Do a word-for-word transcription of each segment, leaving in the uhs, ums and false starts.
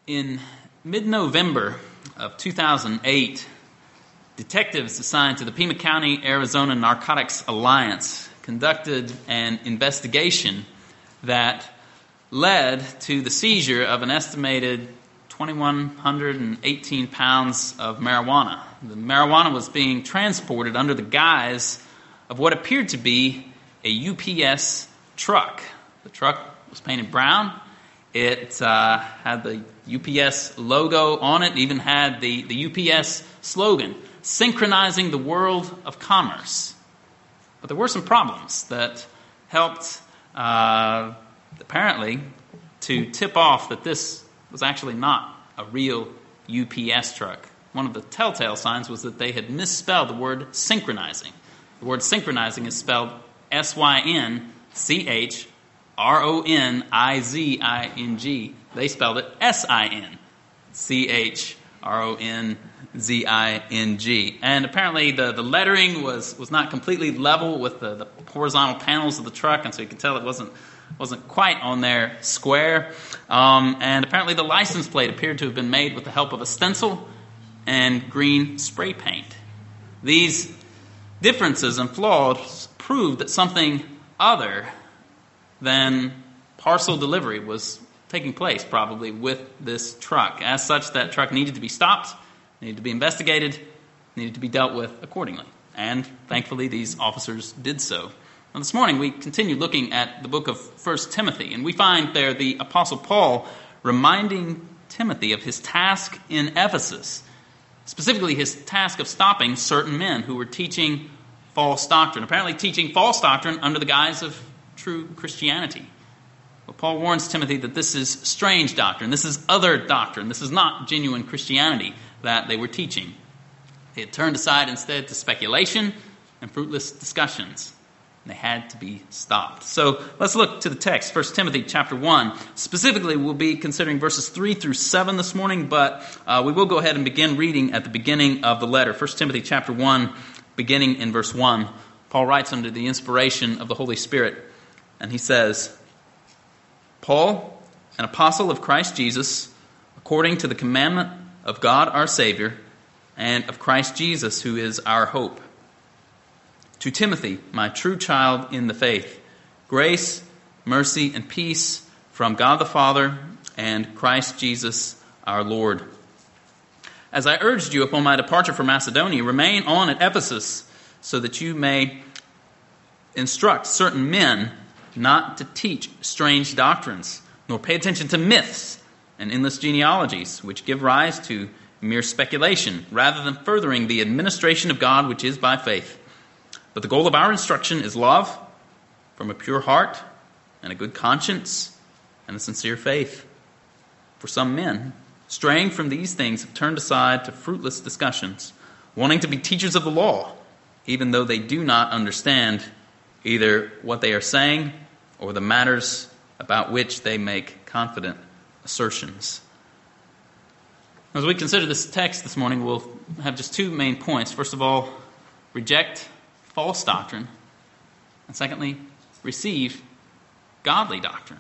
In mid-November of two thousand eight, detectives assigned to the Pima County, Arizona Narcotics Alliance conducted an investigation that led to the seizure of an estimated two thousand one hundred eighteen pounds of marijuana. The marijuana was being transported under the guise of what appeared to be a U P S truck. The truck was painted brown. It uh, had the U P S logo on it, even had the, the U P S slogan, synchronizing the world of commerce. But there were some problems that helped, uh, apparently, to tip off that this was actually not a real U P S truck. One of the telltale signs was that they had misspelled the word synchronizing. The word synchronizing is spelled S Y N C H R O N I Z I N G. They spelled it S I N C H R O N Z I N G. And apparently the, the lettering was, was not completely level with the, the horizontal panels of the truck, and so you could tell it wasn't wasn't quite on there square. Um, and apparently the license plate appeared to have been made with the help of a stencil and green spray paint. These differences and flaws proved that something other than parcel delivery was taking place probably with this truck. As such, that truck needed to be stopped, needed to be investigated, needed to be dealt with accordingly. And thankfully, these officers did so. Now, this morning, we continue looking at the book of First Timothy, and we find there the Apostle Paul reminding Timothy of his task in Ephesus, specifically his task of stopping certain men who were teaching false doctrine, apparently teaching false doctrine under the guise of true Christianity. But Paul warns Timothy that this is strange doctrine. This is other doctrine. This is not genuine Christianity that they were teaching. They had turned aside instead to speculation and fruitless discussions. And they had to be stopped. So let's look to the text, First Timothy chapter one. Specifically, we'll be considering verses three through seven this morning, but uh, we will go ahead and begin reading at the beginning of the letter. First Timothy chapter one, beginning in verse one. Paul writes under the inspiration of the Holy Spirit. And he says, Paul, an apostle of Christ Jesus, according to the commandment of God our Savior, and of Christ Jesus, who is our hope. To Timothy, my true child in the faith, grace, mercy, and peace from God the Father and Christ Jesus our Lord. As I urged you upon my departure from Macedonia, remain on at Ephesus, so that you may instruct certain men not to teach strange doctrines, nor pay attention to myths and endless genealogies, which give rise to mere speculation, rather than furthering the administration of God which is by faith. But the goal of our instruction is love, from a pure heart, and a good conscience, and a sincere faith. For some men, straying from these things, have turned aside to fruitless discussions, wanting to be teachers of the law, even though they do not understand either what they are saying or the matters about which they make confident assertions. As we consider this text this morning, we'll have just two main points. First of all, reject false doctrine. And secondly, receive godly doctrine.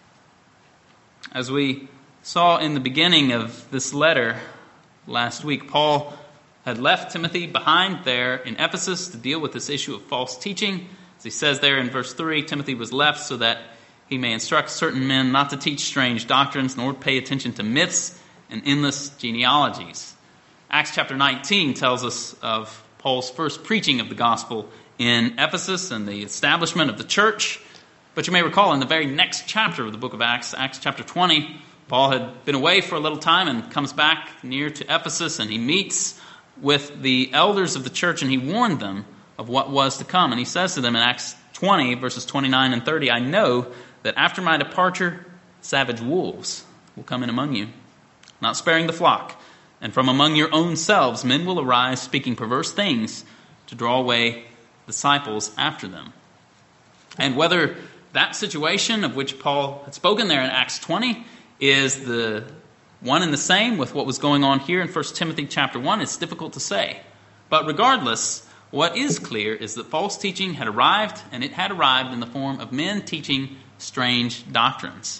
As we saw in the beginning of this letter last week, Paul had left Timothy behind there in Ephesus to deal with this issue of false teaching. As he says there in verse three, Timothy was left so that he may instruct certain men not to teach strange doctrines, nor pay attention to myths and endless genealogies. Acts chapter nineteen tells us of Paul's first preaching of the gospel in Ephesus and the establishment of the church. But you may recall in the very next chapter of the book of Acts, Acts chapter twenty, Paul had been away for a little time and comes back near to Ephesus, and he meets with the elders of the church, and he warned them of what was to come. And he says to them in Acts twenty, verses twenty-nine and thirty, I know that after my departure, savage wolves will come in among you, not sparing the flock. And from among your own selves men will arise, speaking perverse things, to draw away disciples after them. And whether that situation of which Paul had spoken there in Acts twenty is the one and the same with what was going on here in First Timothy chapter one, it's difficult to say. But regardless, what is clear is that false teaching had arrived, and it had arrived in the form of men teaching strange doctrines.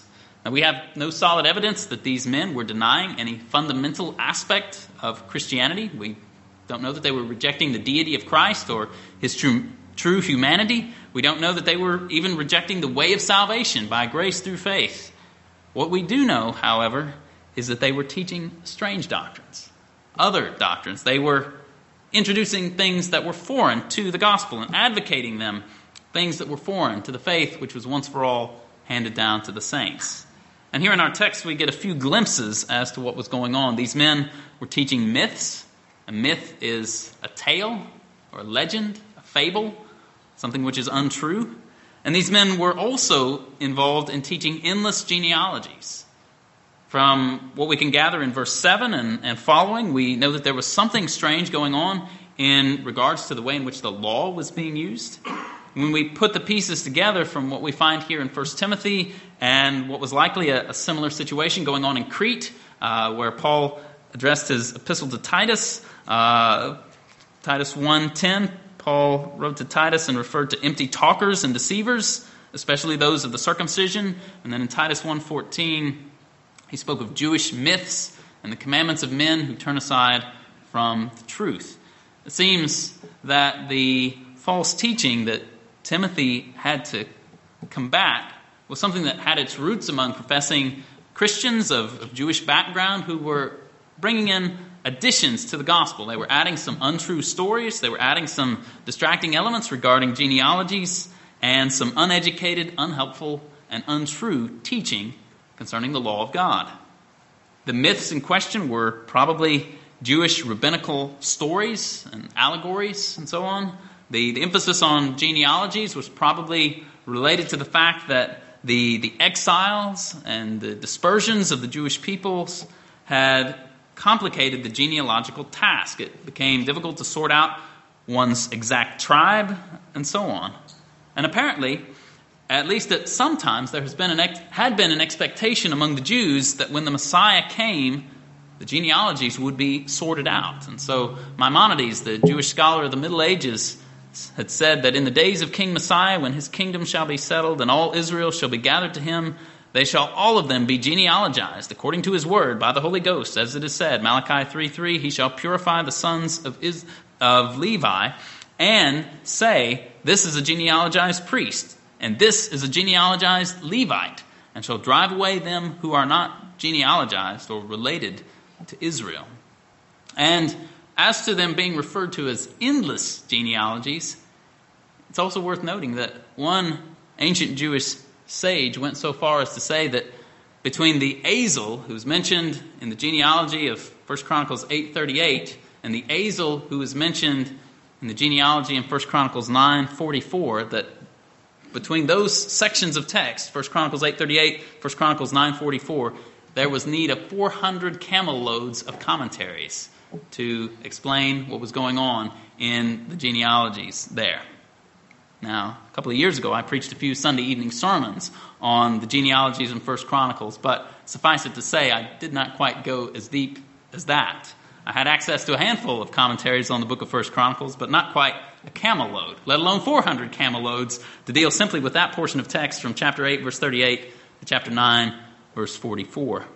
Now, we have no solid evidence that these men were denying any fundamental aspect of Christianity. We don't know that they were rejecting the deity of Christ or his true, true humanity. We don't know that they were even rejecting the way of salvation by grace through faith. What we do know, however, is that they were teaching strange doctrines, other doctrines. They were introducing things that were foreign to the gospel and advocating them, things that were foreign to the faith which was once for all handed down to the saints. And here in our text we get a few glimpses as to what was going on. These men were teaching myths. A myth is a tale or a legend, a fable, something which is untrue. And these men were also involved in teaching endless genealogies. From what we can gather in verse seven and, and following, we know that there was something strange going on in regards to the way in which the law was being used. When we put the pieces together from what we find here in First Timothy and what was likely a, a similar situation going on in Crete, uh, where Paul addressed his epistle to Titus, uh, Titus one ten, Paul wrote to Titus and referred to empty talkers and deceivers, especially those of the circumcision. And then in Titus one fourteen, he spoke of Jewish myths and the commandments of men who turn aside from the truth. It seems that the false teaching that Timothy had to combat was something that had its roots among professing Christians of, of Jewish background who were bringing in additions to the gospel. They were adding some untrue stories. They were adding some distracting elements regarding genealogies and some uneducated, unhelpful, and untrue teaching concerning the law of God. The myths in question were probably Jewish rabbinical stories and allegories and so on. The, the emphasis on genealogies was probably related to the fact that the, the exiles and the dispersions of the Jewish peoples had complicated the genealogical task. It became difficult to sort out one's exact tribe and so on. And apparently, at least at some times, there has been an ex- had been an expectation among the Jews that when the Messiah came, the genealogies would be sorted out. And so Maimonides, the Jewish scholar of the Middle Ages, had said that in the days of King Messiah, when his kingdom shall be settled and all Israel shall be gathered to him, they shall all of them be genealogized according to his word by the Holy Ghost, as it is said, Malachi three three, he shall purify the sons of, Is- of Levi and say, this is a genealogized priest, and this is a genealogized Levite, and shall drive away them who are not genealogized or related to Israel. And as to them being referred to as endless genealogies, it's also worth noting that one ancient Jewish sage went so far as to say that between the Azel, who's mentioned in the genealogy of First Chronicles eight thirty-eight, and the Azel, who is mentioned in the genealogy in First Chronicles nine forty-four, that between those sections of text, First Chronicles eight thirty-eight, First Chronicles nine forty-four, there was need of four hundred camel loads of commentaries to explain what was going on in the genealogies there. Now, a couple of years ago, I preached a few Sunday evening sermons on the genealogies in First Chronicles, but suffice it to say, I did not quite go as deep as that. I had access to a handful of commentaries on the book of First Chronicles, but not quite a camel load, let alone four hundred camel loads to deal simply with that portion of text from chapter eight, verse thirty-eight, to chapter nine, verse forty-four.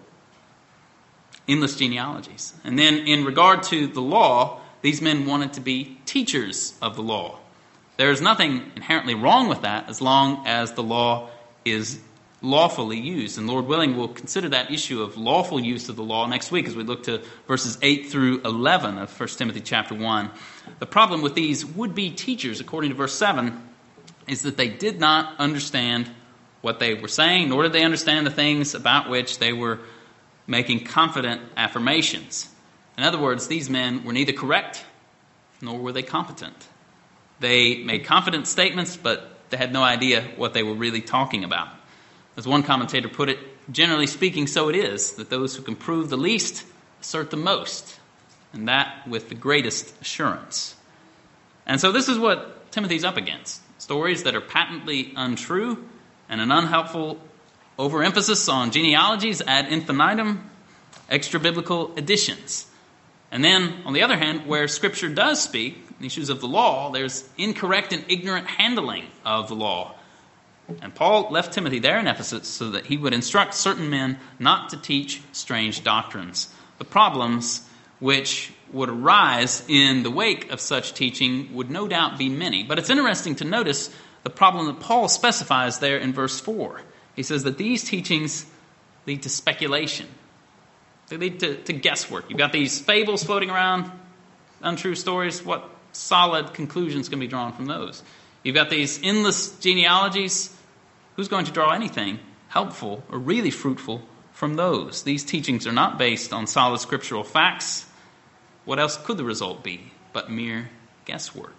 Endless genealogies. And then in regard to the law, these men wanted to be teachers of the law. There is nothing inherently wrong with that as long as the law is lawfully used. And Lord willing, we'll consider that issue of lawful use of the law next week as we look to verses eight through eleven of First Timothy chapter one. The problem with these would-be teachers, according to verse seven, is that they did not understand what they were saying, nor did they understand the things about which they were making confident affirmations. In other words, these men were neither correct nor were they competent. They made confident statements, but they had no idea what they were really talking about. As one commentator put it, generally speaking, so it is that those who can prove the least assert the most, and that with the greatest assurance. And so this is what Timothy's up against. Stories that are patently untrue and an unhelpful overemphasis on genealogies ad infinitum, extra-biblical additions. And then, on the other hand, where Scripture does speak, in issues of the law, there's incorrect and ignorant handling of the law. And Paul left Timothy there in Ephesus so that he would instruct certain men not to teach strange doctrines. The problems which would arise in the wake of such teaching would no doubt be many. But it's interesting to notice the problem that Paul specifies there in verse four. He says that these teachings lead to speculation. They lead to, to guesswork. You've got these fables floating around, untrue stories. What solid conclusions can be drawn from those? You've got these endless genealogies. Who's going to draw anything helpful or really fruitful from those? These teachings are not based on solid scriptural facts. What else could the result be but mere guesswork?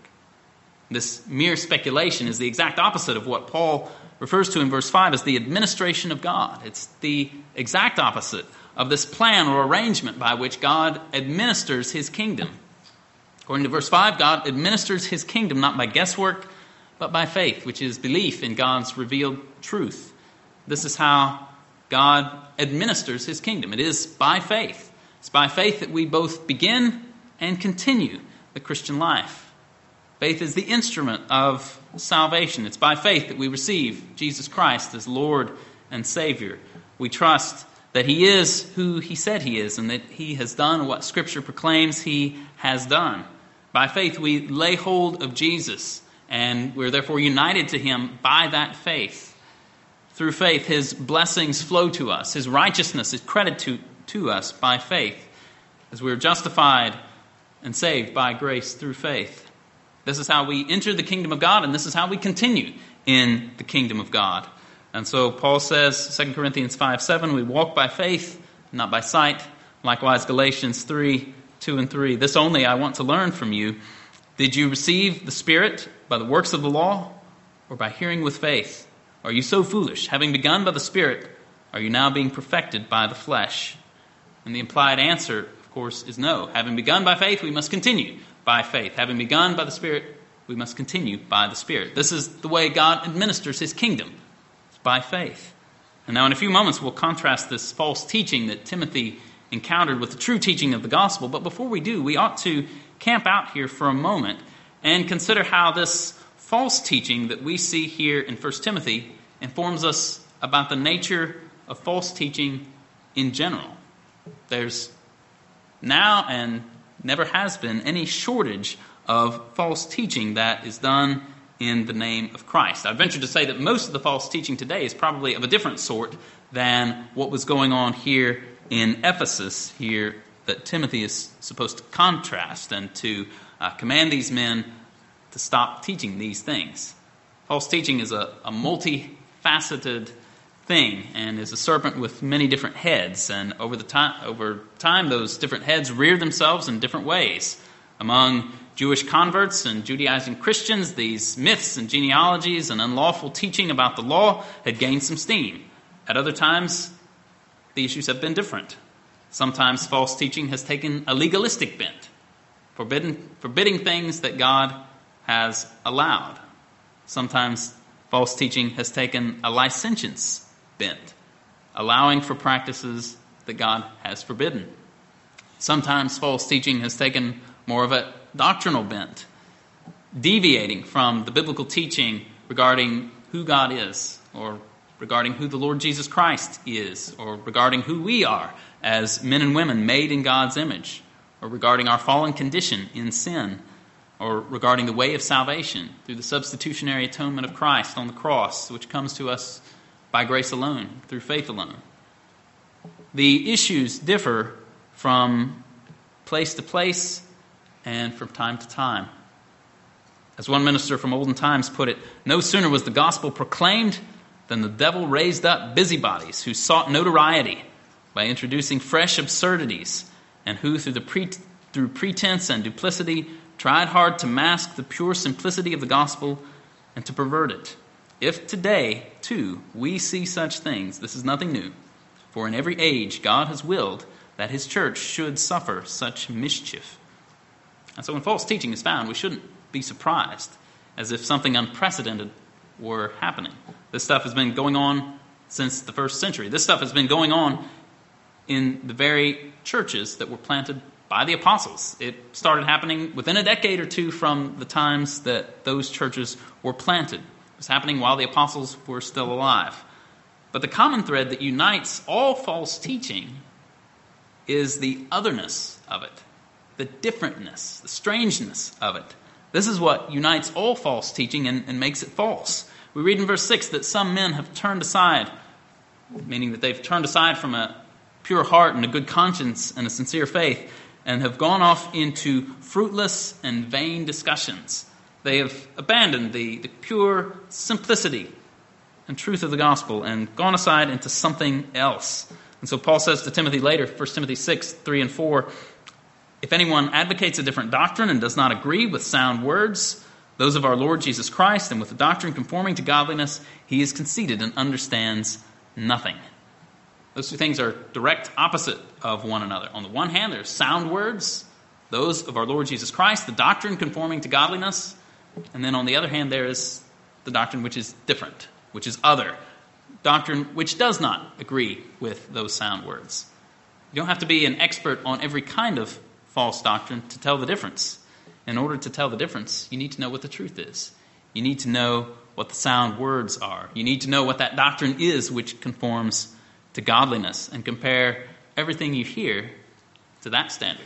This mere speculation is the exact opposite of what Paul refers to in verse five as the administration of God. It's the exact opposite of this plan or arrangement by which God administers his kingdom. According to verse five, God administers his kingdom not by guesswork, but by faith, which is belief in God's revealed truth. This is how God administers his kingdom. It is by faith. It's by faith that we both begin and continue the Christian life. Faith is the instrument of salvation. It's by faith that we receive Jesus Christ as Lord and Savior. We trust that he is who he said he is and that he has done what Scripture proclaims he has done. By faith we lay hold of Jesus, and we're therefore united to him by that faith. Through faith, his blessings flow to us. His righteousness is credited to, to us by faith, as we're justified and saved by grace through faith. This is how we enter the kingdom of God, and this is how we continue in the kingdom of God. And so Paul says, Second Corinthians five seven, we walk by faith, not by sight. Likewise, Galatians three two and three. This only I want to learn from you. Did you receive the Spirit by the works of the law, or by hearing with faith? Are you so foolish? Having begun by the Spirit, are you now being perfected by the flesh? And the implied answer, of course, is no. Having begun by faith, we must continue by faith. Having begun by the Spirit, we must continue by the Spirit. This is the way God administers his kingdom. It's by faith. And now in a few moments we'll contrast this false teaching that Timothy encountered with the true teaching of the gospel. But before we do, we ought to camp out here for a moment and consider how this false teaching that we see here in First Timothy informs us about the nature of false teaching in general. There's now and never has been any shortage of false teaching that is done in the name of Christ. I venture to say that most of the false teaching today is probably of a different sort than what was going on here in Ephesus, here that Timothy is supposed to contrast and to uh, command these men to stop teaching these things. False teaching is a, a multifaceted thing and is a serpent with many different heads. And over the time, over time, those different heads rear themselves in different ways. Among Jewish converts and Judaizing Christians, these myths and genealogies and unlawful teaching about the law had gained some steam. At other times, the issues have been different. Sometimes false teaching has taken a legalistic bent, forbidden, forbidding things that God has allowed. Sometimes false teaching has taken a licentious bent, allowing for practices that God has forbidden. Sometimes false teaching has taken more of a doctrinal bent, deviating from the biblical teaching regarding who God is, or regarding who the Lord Jesus Christ is, or regarding who we are as men and women made in God's image, or regarding our fallen condition in sin, or regarding the way of salvation through the substitutionary atonement of Christ on the cross, which comes to us by grace alone, through faith alone. The issues differ from place to place and from time to time. As one minister from olden times put it, no sooner was the gospel proclaimed than the devil raised up busybodies who sought notoriety by introducing fresh absurdities, and who through the pre- through pretense and duplicity tried hard to mask the pure simplicity of the gospel and to pervert it. If today, too, we see such things, this is nothing new. For in every age God has willed that his church should suffer such mischief. And so when false teaching is found, we shouldn't be surprised, as if something unprecedented were happening. This stuff has been going on since the first century. This stuff has been going on in the very churches that were planted by the apostles. It started happening within a decade or two from the times that those churches were planted. was happening while the apostles were still alive. But the common thread that unites all false teaching is the otherness of it, the differentness, the strangeness of it. This is what unites all false teaching and, and makes it false. We read in verse six that some men have turned aside, meaning that they've turned aside from a pure heart and a good conscience and a sincere faith, and have gone off into fruitless and vain discussions. They have abandoned the, the pure simplicity and truth of the gospel and gone aside into something else. And so Paul says to Timothy later, First Timothy six, three and four, if anyone advocates a different doctrine and does not agree with sound words, those of our Lord Jesus Christ, and with the doctrine conforming to godliness, he is conceited and understands nothing. Those two things are direct opposite of one another. On the one hand, there's sound words, those of our Lord Jesus Christ, the doctrine conforming to godliness. And then on the other hand, there is the doctrine which is different, which is other. Doctrine which does not agree with those sound words. You don't have to be an expert on every kind of false doctrine to tell the difference. In order to tell the difference, you need to know what the truth is. You need to know what the sound words are. You need to know what that doctrine is which conforms to godliness, and compare everything you hear to that standard.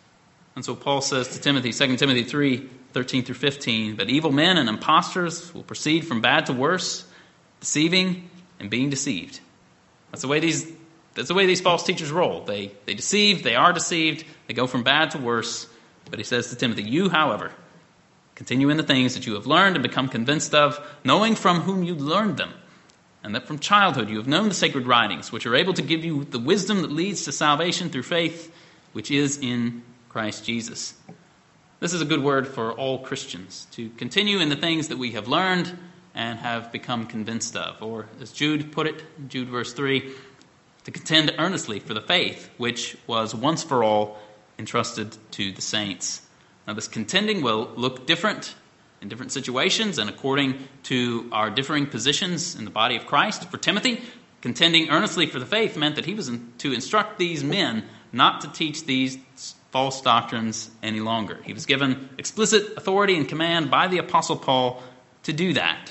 And so Paul says to Timothy, Second Timothy three, thirteen through fifteen, but evil men and impostors will proceed from bad to worse, deceiving and being deceived. That's the way these that's the way these false teachers roll. They they deceive, they are deceived, they go from bad to worse. But he says to Timothy, you, however, continue in the things that you have learned and become convinced of, knowing from whom you learned them, and that from childhood you have known the sacred writings, which are able to give you the wisdom that leads to salvation through faith, which is in Christ Jesus. This is a good word for all Christians, to continue in the things that we have learned and have become convinced of. Or, as Jude put it, Jude verse three, to contend earnestly for the faith, which was once for all entrusted to the saints. Now, this contending will look different in different situations and according to our differing positions in the body of Christ. For Timothy, contending earnestly for the faith meant that he was in, to instruct these men not to teach these false doctrines any longer. He was given explicit authority and command by the Apostle Paul to do that.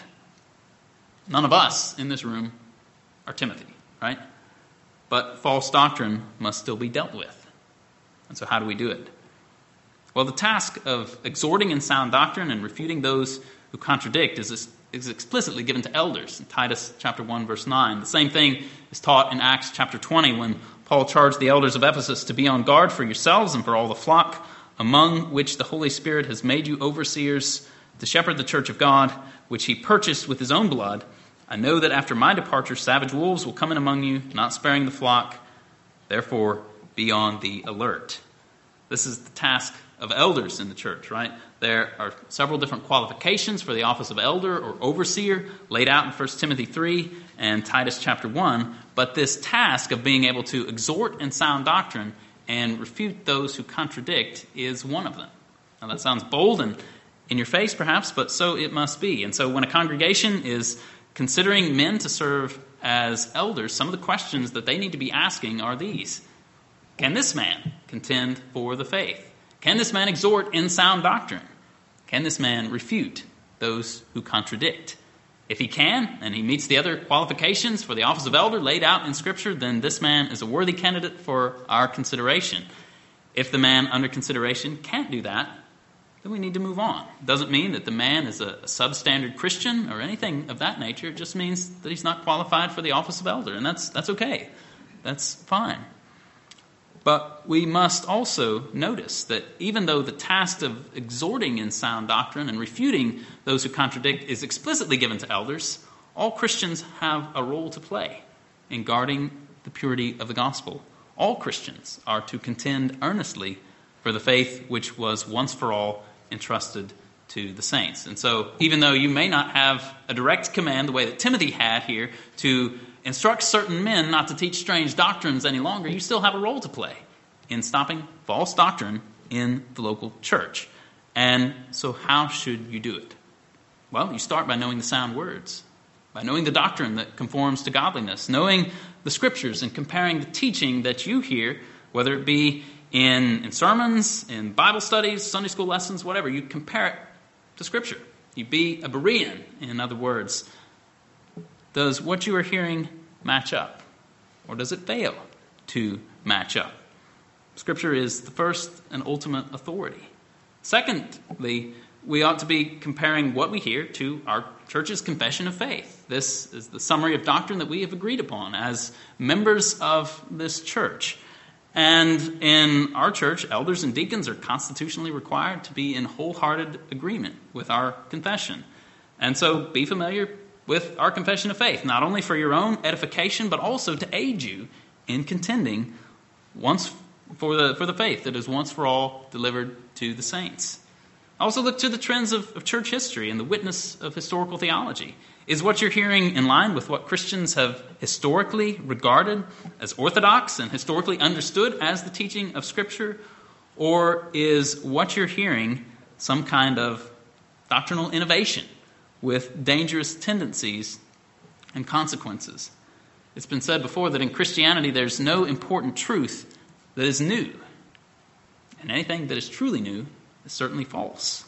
None of us in this room are Timothy, right? But false doctrine must still be dealt with. And so how do we do it? Well, the task of exhorting in sound doctrine and refuting those who contradict is, is explicitly given to elders in Titus chapter one, verse nine. The same thing is taught in Acts chapter twenty when Paul charged the elders of Ephesus to be on guard for yourselves and for all the flock, among which the Holy Spirit has made you overseers to shepherd the church of God, which he purchased with his own blood. I know that after my departure, savage wolves will come in among you, not sparing the flock. Therefore, be on the alert. This is the task of elders in the church, right? There are several different qualifications for the office of elder or overseer laid out in First Timothy three and Titus chapter one, but this task of being able to exhort in sound doctrine and refute those who contradict is one of them. Now that sounds bold and in your face perhaps, but so it must be. And so when a congregation is considering men to serve as elders, some of the questions that they need to be asking are these. Can this man contend for the faith? Can this man exhort in sound doctrine? Can this man refute those who contradict? If he can, and he meets the other qualifications for the office of elder laid out in Scripture, then this man is a worthy candidate for our consideration. If the man under consideration can't do that, then we need to move on. It doesn't mean that the man is a, a substandard Christian or anything of that nature. It just means that he's not qualified for the office of elder, and that's that's okay. That's fine. But we must also notice that even though the task of exhorting in sound doctrine and refuting those who contradict is explicitly given to elders, all Christians have a role to play in guarding the purity of the gospel. All Christians are to contend earnestly for the faith which was once for all entrusted to the saints. And so even though you may not have a direct command the way that Timothy had here to instruct certain men not to teach strange doctrines any longer, you still have a role to play in stopping false doctrine in the local church. And so how should you do it? Well, you start by knowing the sound words, by knowing the doctrine that conforms to godliness, knowing the Scriptures and comparing the teaching that you hear, whether it be in, in sermons, in Bible studies, Sunday school lessons, whatever. You compare it to Scripture. You be a Berean. In other words, does what you are hearing match up? Or does it fail to match up? Scripture is the first and ultimate authority. Secondly, we ought to be comparing what we hear to our church's confession of faith. This is the summary of doctrine that we have agreed upon as members of this church. And in our church, elders and deacons are constitutionally required to be in wholehearted agreement with our confession. And so be familiar with our confession of faith, not only for your own edification, but also to aid you in contending once for the for the faith that is once for all delivered to the saints. Also look to the trends of, of church history and the witness of historical theology. Is what you're hearing in line with what Christians have historically regarded as orthodox and historically understood as the teaching of Scripture? Or is what you're hearing some kind of doctrinal innovation with dangerous tendencies and consequences? It's been said before that in Christianity there's no important truth that is new. And anything that is truly new is certainly false.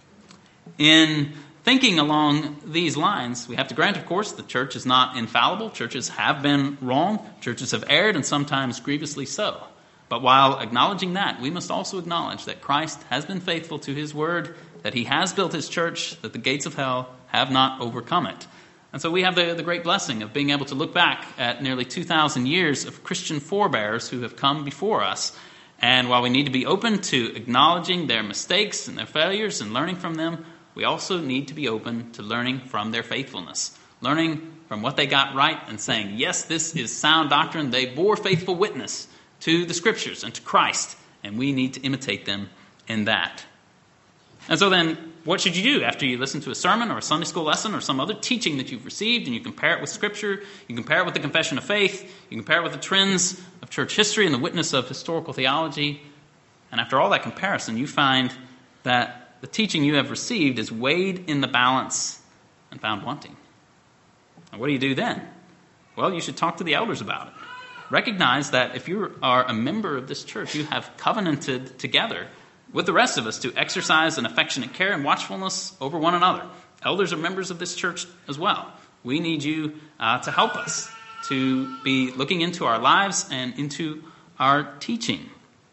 In thinking along these lines, we have to grant, of course, the church is not infallible. Churches have been wrong. Churches have erred, and sometimes grievously so. But while acknowledging that, we must also acknowledge that Christ has been faithful to his word, that he has built his church, that the gates of hell have not overcome it. And so we have the, the great blessing of being able to look back at nearly two thousand years of Christian forebears who have come before us. And while we need to be open to acknowledging their mistakes and their failures and learning from them, we also need to be open to learning from their faithfulness, learning from what they got right and saying, yes, this is sound doctrine. They bore faithful witness to the Scriptures and to Christ, and we need to imitate them in that. And so then, what should you do after you listen to a sermon or a Sunday school lesson or some other teaching that you've received, and you compare it with Scripture, you compare it with the confession of faith, you compare it with the trends of church history and the witness of historical theology, and after all that comparison, you find that the teaching you have received is weighed in the balance and found wanting. And what do you do then? Well, you should talk to the elders about it. Recognize that if you are a member of this church, you have covenanted together with the rest of us to exercise an affectionate care and watchfulness over one another. Elders are members of this church as well. We need you uh, to help us to be looking into our lives and into our teaching.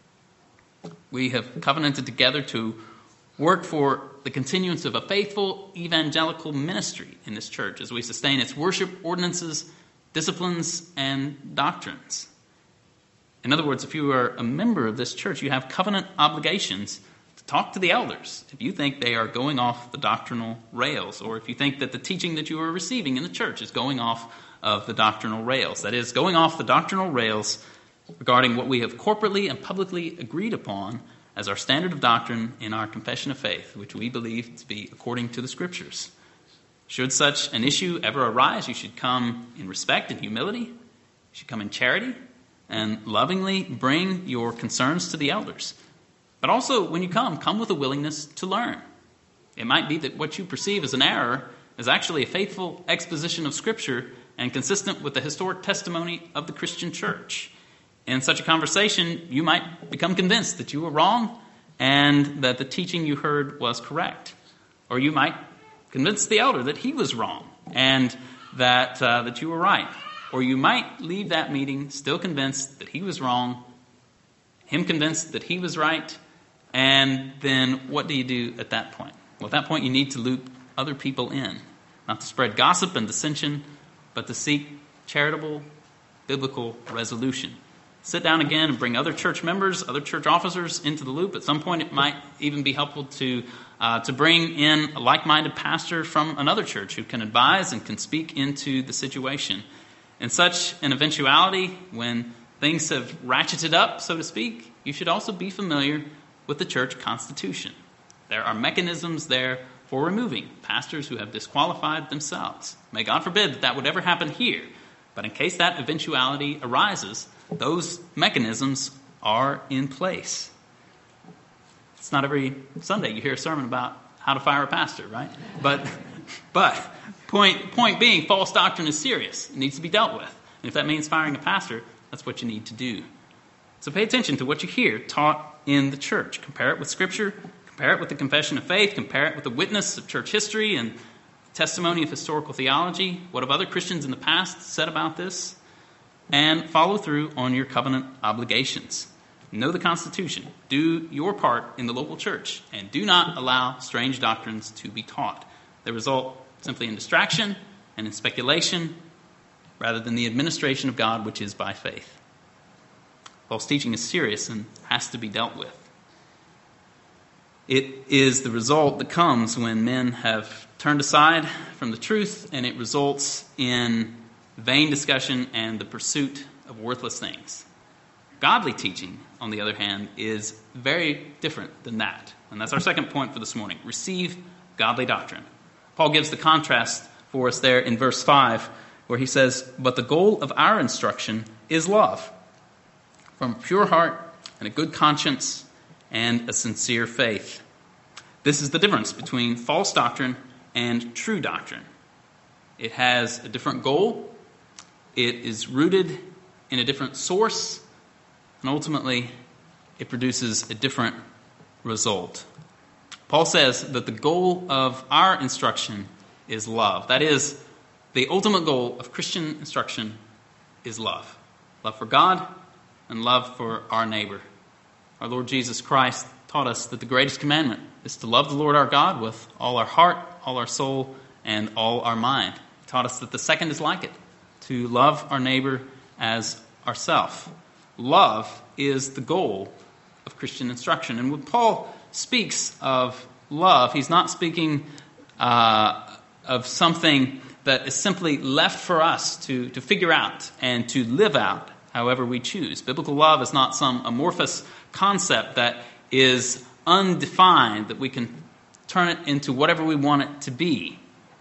We have covenanted together to work for the continuance of a faithful evangelical ministry in this church as we sustain its worship ordinances, disciplines, and doctrines. In other words, if you are a member of this church, you have covenant obligations to talk to the elders if you think they are going off the doctrinal rails, or if you think that the teaching that you are receiving in the church is going off of the doctrinal rails. That is, going off the doctrinal rails regarding what we have corporately and publicly agreed upon as our standard of doctrine in our confession of faith, which we believe to be according to the Scriptures. Should such an issue ever arise, you should come in respect and humility. You should come in charity and lovingly bring your concerns to the elders. But also, when you come, come with a willingness to learn. It might be that what you perceive as an error is actually a faithful exposition of Scripture and consistent with the historic testimony of the Christian church. In such a conversation, you might become convinced that you were wrong and that the teaching you heard was correct. Or you might convince the elder that he was wrong and that uh, that you were right. Or you might leave that meeting still convinced that he was wrong, him convinced that he was right, and then what do you do at that point? Well, at that point, you need to loop other people in, not to spread gossip and dissension, but to seek charitable, biblical resolution. Sit down again and bring other church members, other church officers into the loop. At some point, it might even be helpful to uh, to bring in a like-minded pastor from another church who can advise and can speak into the situation. In such an eventuality, when things have ratcheted up, so to speak, you should also be familiar with the church constitution. There are mechanisms there for removing pastors who have disqualified themselves. May God forbid that that would ever happen here. But in case that eventuality arises, those mechanisms are in place. It's not every Sunday you hear a sermon about how to fire a pastor, right? But but point point being, false doctrine is serious. It needs to be dealt with. And if that means firing a pastor, that's what you need to do. So pay attention to what you hear taught in the church. Compare it with Scripture. Compare it with the Confession of Faith. Compare it with the witness of church history and testimony of historical theology. What have other Christians in the past said about this? And follow through on your covenant obligations. Know the Constitution. Do your part in the local church. And do not allow strange doctrines to be taught. They result simply in distraction and in speculation rather than the administration of God, which is by faith. False teaching is serious and has to be dealt with. It is the result that comes when men have turned aside from the truth, and it results in vain discussion and the pursuit of worthless things. Godly teaching, on the other hand, is very different than that. And that's our second point for this morning. Receive godly doctrine. Paul gives the contrast for us there in verse five, where he says, "But the goal of our instruction is love, from a pure heart and a good conscience and a sincere faith." This is the difference between false doctrine and true doctrine. It has a different goal. It is rooted in a different source. And ultimately, it produces a different result. Paul says that the goal of our instruction is love. That is, the ultimate goal of Christian instruction is love. Love for God and love for our neighbor. Our Lord Jesus Christ taught us that the greatest commandment is to love the Lord our God with all our heart, all our soul, and all our mind. He taught us that the second is like it, to love our neighbor as ourself. Love is the goal of Christian instruction. And when Paul speaks of love, he's not speaking uh, of something that is simply left for us to, to figure out and to live out however we choose. Biblical love is not some amorphous concept that is undefined, that we can turn it into whatever we want it to be.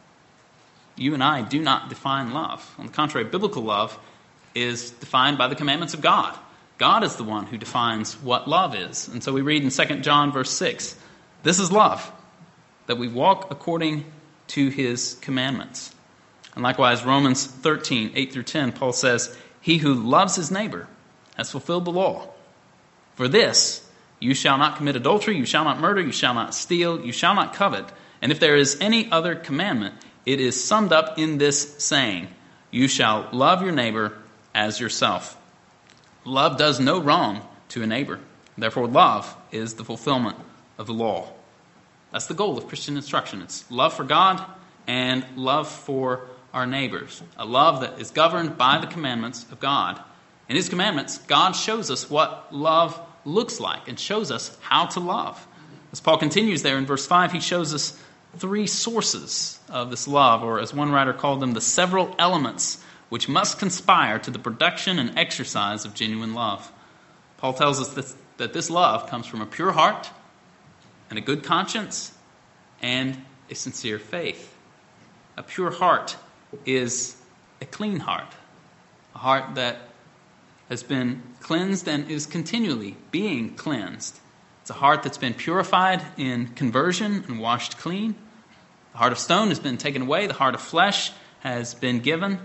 You and I do not define love. On the contrary, biblical love is defined by the commandments of God. God is the one who defines what love is. And so we read in Second John verse six, "This is love, that we walk according to his commandments." And likewise, Romans thirteen, eight through ten, Paul says, "He who loves his neighbor has fulfilled the law. For this, you shall not commit adultery, you shall not murder, you shall not steal, you shall not covet. And if there is any other commandment, it is summed up in this saying, you shall love your neighbor as yourself." Love does no wrong to a neighbor. Therefore, love is the fulfillment of the law. That's the goal of Christian instruction. It's love for God and love for our neighbors. A love that is governed by the commandments of God. In his commandments, God shows us what love looks like and shows us how to love. As Paul continues there in verse five, he shows us three sources of this love, or as one writer called them, the several elements which must conspire to the production and exercise of genuine love. Paul tells us this, that this love comes from a pure heart and a good conscience and a sincere faith. A pure heart is a clean heart, a heart that has been cleansed and is continually being cleansed. It's a heart that's been purified in conversion and washed clean. The heart of stone has been taken away. The heart of flesh has been given.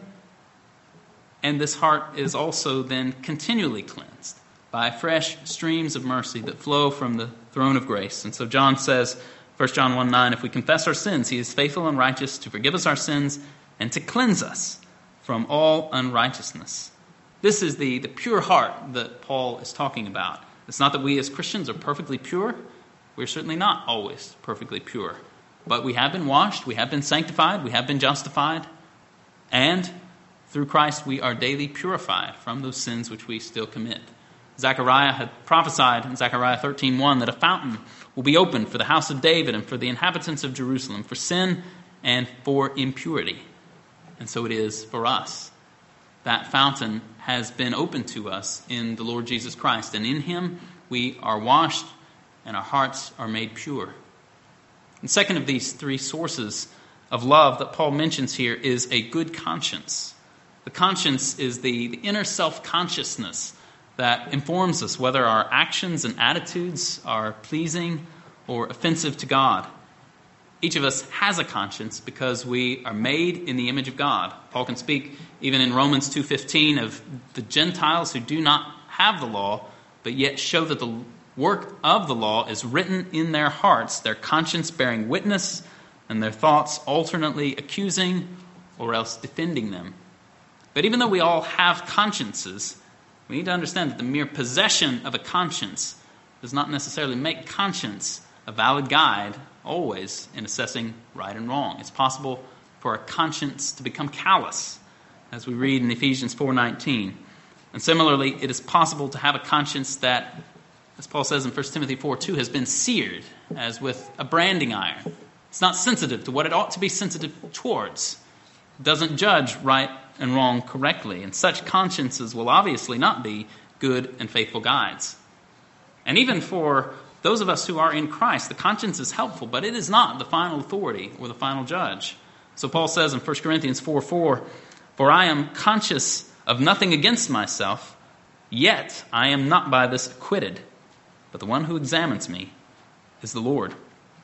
And this heart is also then continually cleansed by fresh streams of mercy that flow from the throne of grace. And so John says, First John one nine, "If we confess our sins, he is faithful and righteous to forgive us our sins and to cleanse us from all unrighteousness." This is the, the pure heart that Paul is talking about. It's not that we as Christians are perfectly pure. We're certainly not always perfectly pure. But we have been washed, we have been sanctified, we have been justified, and through Christ we are daily purified from those sins which we still commit. Zechariah had prophesied in Zechariah thirteen one that a fountain will be opened for the house of David and for the inhabitants of Jerusalem, for sin and for impurity. And so it is for us. That fountain has been opened to us in the Lord Jesus Christ, and in him we are washed and our hearts are made pure. The second of these three sources of love that Paul mentions here is a good conscience. The conscience is the, the inner self-consciousness that informs us whether our actions and attitudes are pleasing or offensive to God. Each of us has a conscience because we are made in the image of God. Paul can speak even in Romans two fifteen of the Gentiles who do not have the law, but yet show that the work of the law is written in their hearts, their conscience bearing witness, and their thoughts alternately accusing or else defending them. But even though we all have consciences, we need to understand that the mere possession of a conscience does not necessarily make conscience a valid guide always in assessing right and wrong. It's possible for a conscience to become callous, as we read in Ephesians four nineteen. And similarly, it is possible to have a conscience that, as Paul says in First Timothy four two, has been seared as with a branding iron. It's not sensitive to what it ought to be sensitive towards. It doesn't judge right and wrong correctly. And such consciences will obviously not be good and faithful guides. And even for those of us who are in Christ, the conscience is helpful, but it is not the final authority or the final judge. So Paul says in First Corinthians four four, "For I am conscious of nothing against myself, yet I am not by this acquitted. But the one who examines me is the Lord."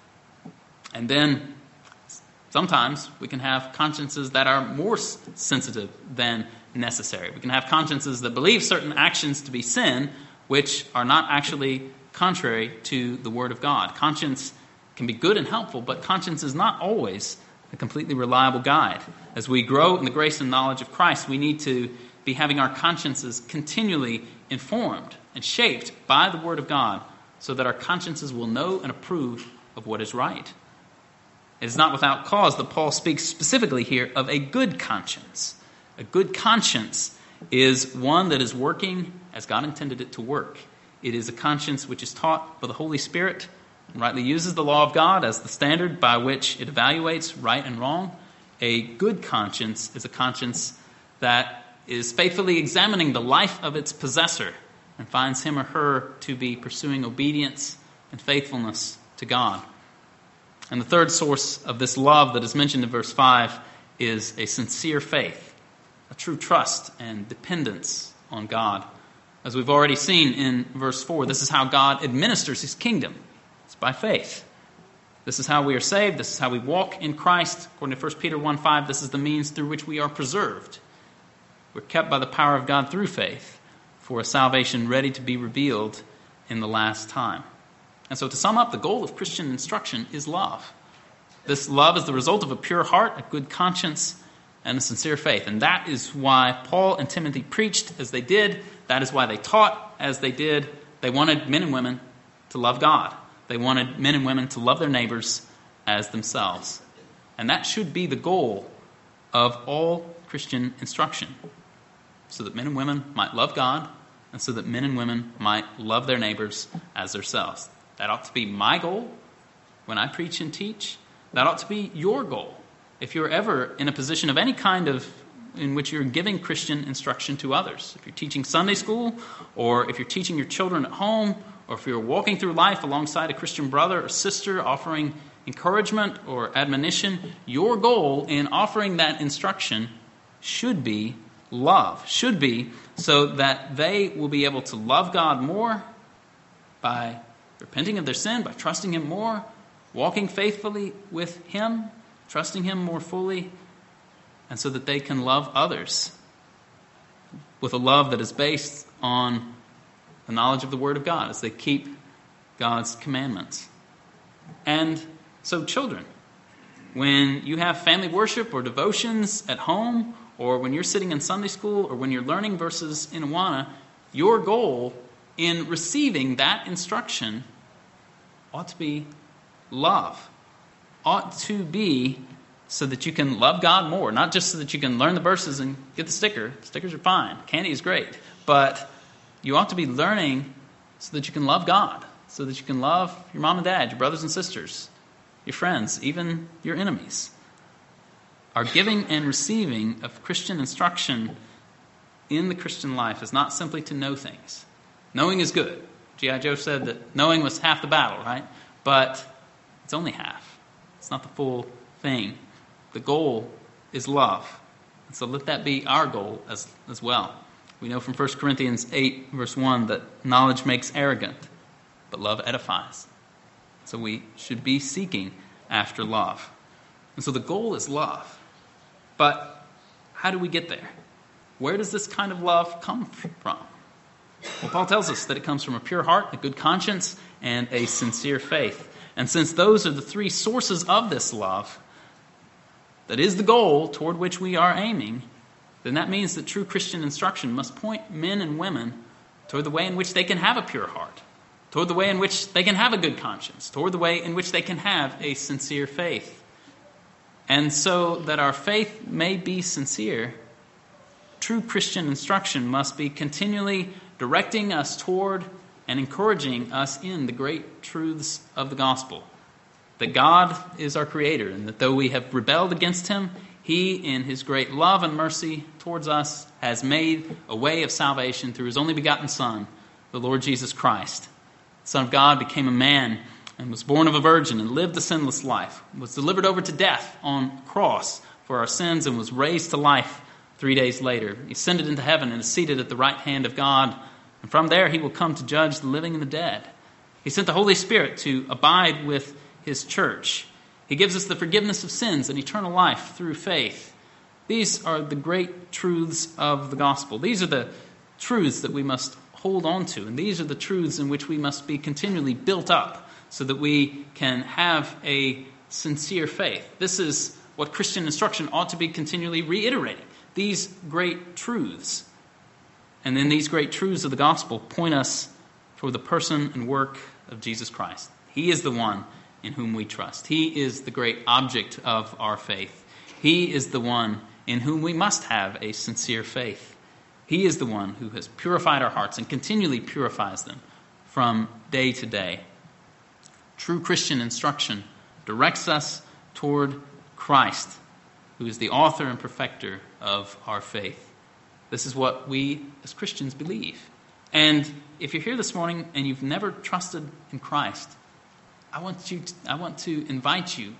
And then sometimes we can have consciences that are more sensitive than necessary. We can have consciences that believe certain actions to be sin, which are not actually contrary to the Word of God. Conscience can be good and helpful, but conscience is not always a completely reliable guide. As we grow in the grace and knowledge of Christ, we need to be having our consciences continually informed and shaped by the Word of God so that our consciences will know and approve of what is right. It is not without cause that Paul speaks specifically here of a good conscience. A good conscience is one that is working as God intended it to work. It is a conscience which is taught by the Holy Spirit and rightly uses the law of God as the standard by which it evaluates right and wrong. A good conscience is a conscience that is faithfully examining the life of its possessor and finds him or her to be pursuing obedience and faithfulness to God. And the third source of this love that is mentioned in verse five is a sincere faith, a true trust and dependence on God. As we've already seen in verse four, this is how God administers his kingdom. It's by faith. This is how we are saved. This is how we walk in Christ. According to First Peter one five, this is the means through which we are preserved. We're kept by the power of God through faith for a salvation ready to be revealed in the last time. And so to sum up, the goal of Christian instruction is love. This love is the result of a pure heart, a good conscience, and a sincere faith. And that is why Paul and Timothy preached as they did. That is why they taught as they did. They wanted men and women to love God. They wanted men and women to love their neighbors as themselves. And that should be the goal of all Christian instruction, so that men and women might love God, and so that men and women might love their neighbors as themselves. That ought to be my goal when I preach and teach. That ought to be your goal if you're ever in a position of any kind of in which you're giving Christian instruction to others. If you're teaching Sunday school, or if you're teaching your children at home, or if you're walking through life alongside a Christian brother or sister offering encouragement or admonition, your goal in offering that instruction should be love. Should be so that they will be able to love God more by repenting of their sin, by trusting him more, walking faithfully with him, trusting him more fully, and so that they can love others with a love that is based on the knowledge of the Word of God as they keep God's commandments. And so children, when you have family worship or devotions at home, or when you're sitting in Sunday school, or when you're learning verses in Awana, your goal in receiving that instruction ought to be love. Ought to be so that you can love God more, not just so that you can learn the verses and get the sticker. Stickers are fine. Candy is great. But you ought to be learning so that you can love God, so that you can love your mom and dad, your brothers and sisters, your friends, even your enemies. Our giving and receiving of Christian instruction in the Christian life is not simply to know things. Knowing is good. G I Joe said that knowing was half the battle, right? But it's only half. It's not the full thing. The goal is love. And so let that be our goal as, as well. We know from First Corinthians eight, verse one, that knowledge makes arrogant, but love edifies. So we should be seeking after love. And so the goal is love. But how do we get there? Where does this kind of love come from? Well, Paul tells us that it comes from a pure heart, a good conscience, and a sincere faith. And since those are the three sources of this love, that is the goal toward which we are aiming, then that means that true Christian instruction must point men and women toward the way in which they can have a pure heart, toward the way in which they can have a good conscience, toward the way in which they can have a sincere faith. And so that our faith may be sincere, true Christian instruction must be continually directing us toward and encouraging us in the great truths of the gospel. That God is our Creator, and that though we have rebelled against Him, He, in His great love and mercy towards us, has made a way of salvation through His only begotten Son, the Lord Jesus Christ. The Son of God became a man and was born of a virgin and lived a sinless life, was delivered over to death on a cross for our sins, and was raised to life three days later. He ascended into heaven and is seated at the right hand of God, and from there He will come to judge the living and the dead. He sent the Holy Spirit to abide with His church. He gives us the forgiveness of sins and eternal life through faith. These are the great truths of the gospel. These are the truths that we must hold on to, and these are the truths in which we must be continually built up so that we can have a sincere faith. This is what Christian instruction ought to be continually reiterating. These great truths. And then these great truths of the gospel point us toward the person and work of Jesus Christ. He is the one in whom we trust. He is the great object of our faith. He is the one in whom we must have a sincere faith. He is the one who has purified our hearts and continually purifies them from day to day. True Christian instruction directs us toward Christ, who is the author and perfecter of our faith. This is what we as Christians believe. And if you're here this morning and you've never trusted in Christ, I want you to, I want to invite you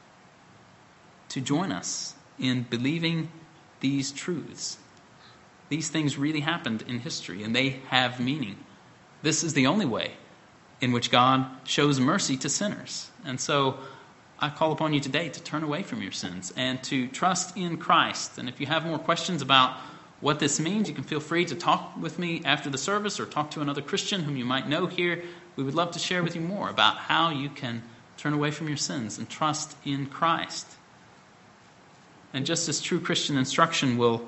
to join us in believing these truths. These things really happened in history, and they have meaning. This is the only way in which God shows mercy to sinners. And so I call upon you today to turn away from your sins and to trust in Christ. And if you have more questions about what this means, you can feel free to talk with me after the service or talk to another Christian whom you might know here. We would love to share with you more about how you can turn away from your sins and trust in Christ. And just as true Christian instruction will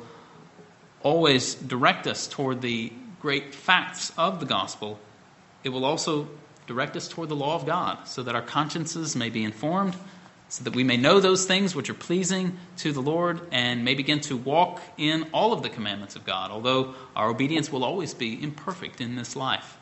always direct us toward the great facts of the gospel, it will also direct us toward the law of God so that our consciences may be informed, so that we may know those things which are pleasing to the Lord and may begin to walk in all of the commandments of God, although our obedience will always be imperfect in this life.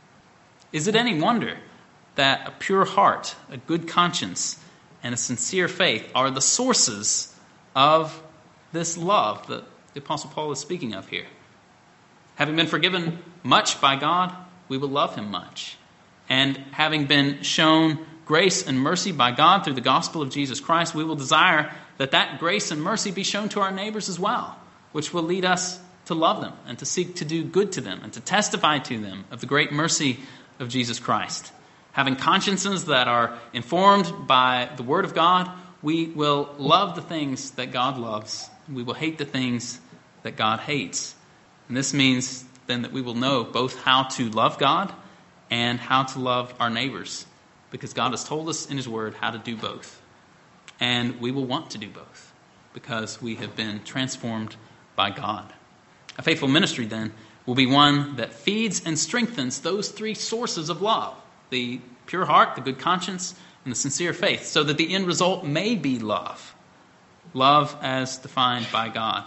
Is it any wonder that a pure heart, a good conscience, and a sincere faith are the sources of this love that the Apostle Paul is speaking of here? Having been forgiven much by God, we will love Him much. And having been shown grace and mercy by God through the gospel of Jesus Christ, we will desire that that grace and mercy be shown to our neighbors as well, which will lead us to love them and to seek to do good to them and to testify to them of the great mercy of Jesus Christ. Having consciences that are informed by the Word of God, we will love the things that God loves. We will hate the things that God hates. And this means then that we will know both how to love God and how to love our neighbors, because God has told us in His Word how to do both. And we will want to do both because we have been transformed by God. A faithful ministry, then, will be one that feeds and strengthens those three sources of love: the pure heart, the good conscience, and the sincere faith, so that the end result may be love. Love as defined by God.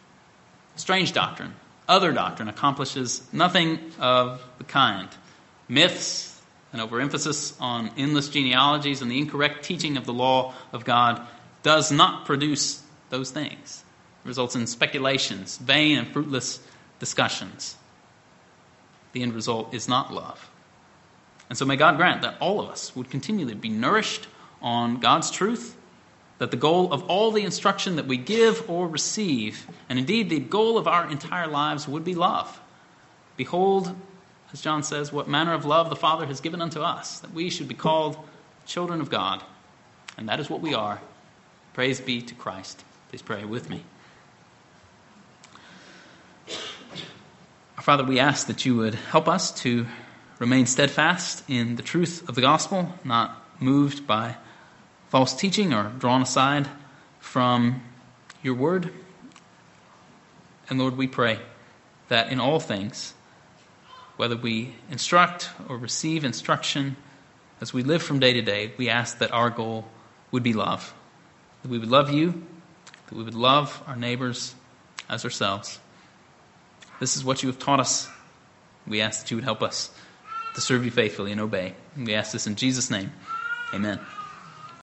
Strange doctrine, other doctrine, accomplishes nothing of the kind. Myths, an overemphasis on endless genealogies, and the incorrect teaching of the law of God does not produce those things. It results in speculations, vain and fruitless discussions. The end result is not love. And so may God grant that all of us would continually be nourished on God's truth, that the goal of all the instruction that we give or receive, and indeed the goal of our entire lives, would be love. Behold, as John says, what manner of love the Father has given unto us, that we should be called children of God. And that is what we are. Praise be to Christ. Please pray with me. Our Father, we ask that you would help us to remain steadfast in the truth of the gospel, not moved by false teaching or drawn aside from your word. And Lord, we pray that in all things, whether we instruct or receive instruction, as we live from day to day, we ask that our goal would be love. That we would love you, that we would love our neighbors as ourselves. This is what you have taught us. We ask that you would help us to serve you faithfully and obey. And we ask this in Jesus' name. Amen.